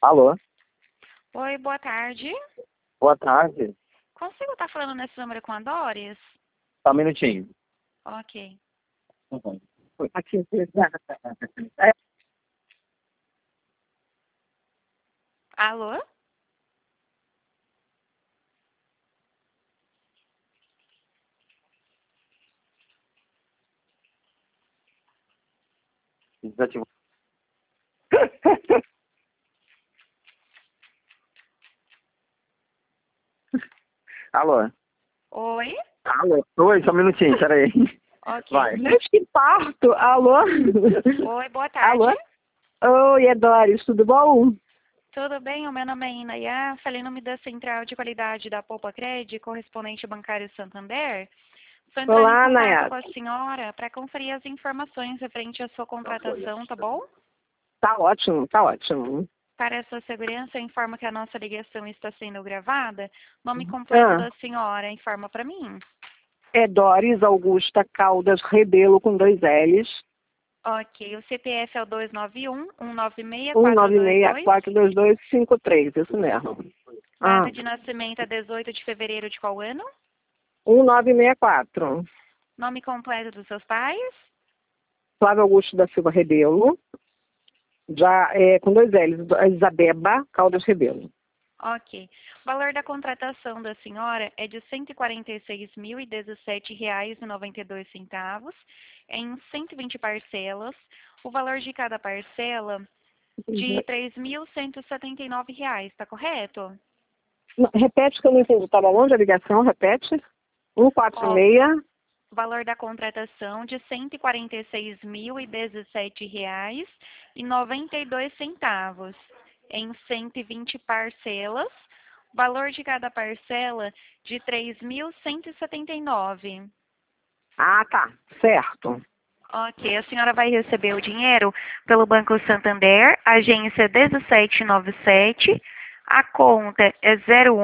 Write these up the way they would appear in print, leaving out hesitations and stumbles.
Alô? Oi, boa tarde. Boa tarde. Consigo estar falando nesse número com a Doris? Só um minutinho. Ok. Uhum. Alô? Desativou. Alô? Oi? Alô? Oi, só um minutinho, peraí. Ok. Vai. Gente, que parto! Alô? Oi, boa tarde. Alô? Oi, é Doris, tudo bom? Tudo bem? O meu nome é Inaya, falei em nome da Central de Qualidade da Poupa Cred, correspondente bancário Santander. Estou entrando em Olá, contato Nayara. com a senhora para conferir as informações referente à sua contratação, tá bom? Tá ótimo, tá ótimo. Para a sua segurança, eu informo que a nossa ligação está sendo gravada. Nome completo Ah, da senhora, informa para mim. é Doris Augusta Caldas Rebelo com 2 L's. Ok, o CPF é o 291-196-422. 196-42253, isso mesmo. Data Ah, de nascimento é 18 de fevereiro de qual ano? 1964. Nome completo dos seus pais? Flávio Augusto da Silva Rebelo. Já é com 2 L's, Isabeba Caldas Rebelo. Ok. O valor da contratação da senhora é de R$ 146.017,92 em 120 parcelas. O valor de cada parcela de R$ 3.179, está correto? Não, repete que eu não entendi. Estava longe a ligação, repete. Ó, 146. o valor da contratação de R$ 146.017,92 em 120 parcelas. O valor de cada parcela de R$ 3.179. Ah, tá. Certo. Ok, a senhora vai receber o dinheiro pelo Banco Santander, agência 1797, a conta é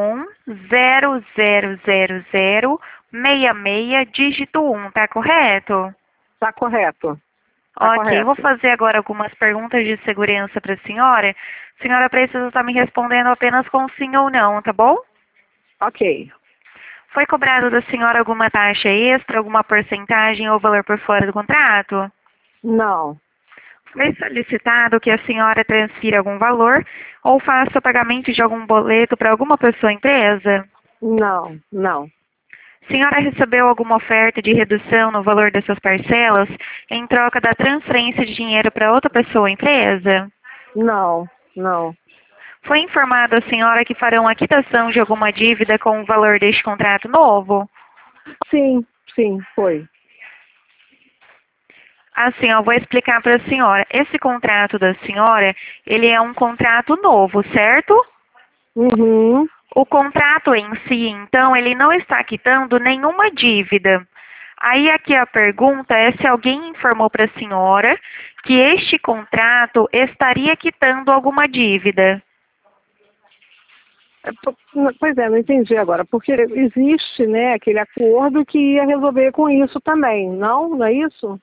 01000066, dígito 1, tá correto? Tá correto. Tá Ok, vou correto. fazer agora algumas perguntas de segurança para a senhora. A senhora precisa estar me respondendo apenas com sim ou não, tá bom? Ok. Foi cobrado da senhora alguma taxa extra, alguma porcentagem ou valor por fora do contrato? Não. Foi solicitado que a senhora transfira algum valor ou faça o pagamento de algum boleto para alguma pessoa ou empresa? Não. Não. A senhora recebeu alguma oferta de redução no valor dessas parcelas em troca da transferência de dinheiro para outra pessoa ou empresa? Não. Não. Foi informado a senhora que farão a quitação de alguma dívida com o valor deste contrato novo? Sim. Sim, foi. Assim, eu vou explicar para a senhora. Esse contrato da senhora, ele é um contrato novo, certo? Uhum. O contrato em si, então, ele não está quitando nenhuma dívida. Aí aqui a pergunta é se alguém informou para a senhora que este contrato estaria quitando alguma dívida. Pois é, não entendi agora. Porque existe, né, aquele acordo que ia resolver com isso também. Não? Não é isso?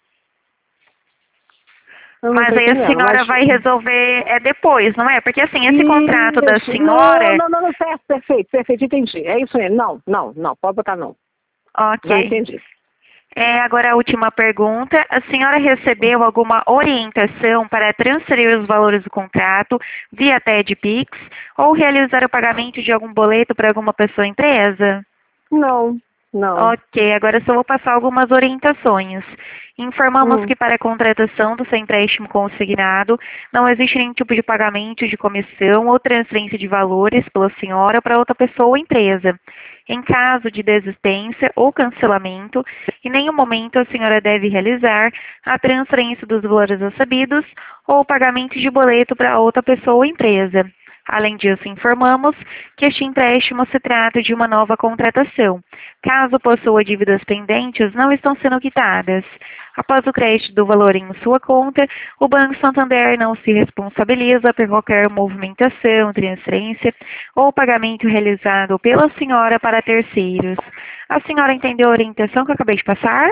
Eu não Mas estou aí a entendendo. senhora Mas vai resolver depois, não é? Porque assim, esse contrato da isso. Não, senhora... não, não, não. Certo, perfeito, perfeito. Entendi. É isso mesmo. Não, não, não. Pode botar não. Já Ok. entendi. Agora a última pergunta. A senhora recebeu alguma orientação para transferir os valores do contrato via TED-Pix ou realizar o pagamento de algum boleto para alguma pessoa ou empresa? Não, não. Ok, agora só vou passar algumas orientações. Informamos Hum. que para a contratação do seu empréstimo consignado, não existe nenhum tipo de pagamento de comissão ou transferência de valores pela senhora para outra pessoa ou empresa. Em caso de desistência ou cancelamento, em nenhum momento a senhora deve realizar a transferência dos valores recebidos ou o pagamento de boleto para outra pessoa ou empresa. Além disso, informamos que este empréstimo se trata de uma nova contratação. Caso possua dívidas pendentes, não estão sendo quitadas. Após o crédito do valor em sua conta, o Banco Santander não se responsabiliza por qualquer movimentação, transferência ou pagamento realizado pela senhora para terceiros. A senhora entendeu a orientação que eu acabei de passar?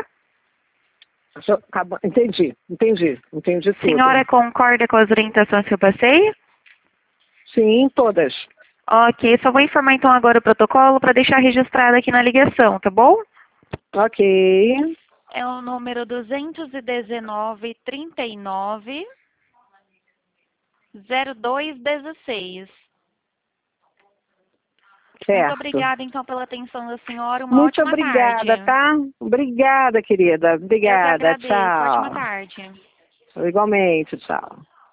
Entendi, entendi. Entendi A senhora tudo. concorda com as orientações que eu passei? Sim, todas. Ok, só vou informar então agora o protocolo para deixar registrado aqui na ligação, tá bom? Ok. É o número 219-39-0216. Muito Certo. obrigada, então, pela atenção da senhora. Uma Muito ótima tarde. obrigada, tá? Obrigada, querida. Eu que Obrigada. agradeço. Ótima Tchau. tarde. Igualmente, tchau.